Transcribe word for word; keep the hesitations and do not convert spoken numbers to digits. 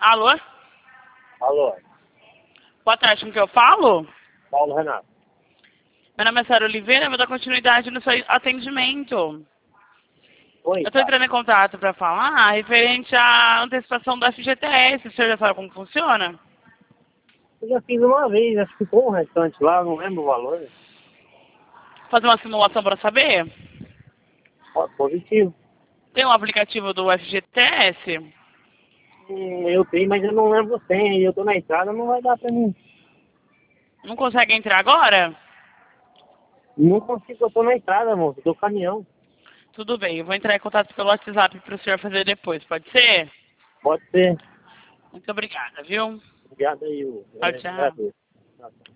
Alô? Alô, Boa tarde, com que eu falo? Paulo Renato. Meu nome é Sara Oliveira, eu vou dar continuidade no seu atendimento. Oi, Eu estou tá. entrando em contato para falar referente à antecipação do F G T S. O senhor já sabe como funciona? Eu já fiz uma vez, acho que ficou um restante lá, não lembro o valor. Fazer uma simulação para saber? Ó, positivo. Tem um aplicativo do F G T S? Hum, eu tenho, mas eu não lembro o senha, e eu tô na estrada, não vai dar pra mim. Não consegue entrar agora? Não consigo, eu tô na estrada, moço, do caminhão. Tudo bem, eu vou entrar em contato pelo WhatsApp para o senhor fazer depois, pode ser? Pode ser. Muito obrigada, viu? Obrigado aí, o- Tchau, é, tchau. agradeço. Tchau, tchau.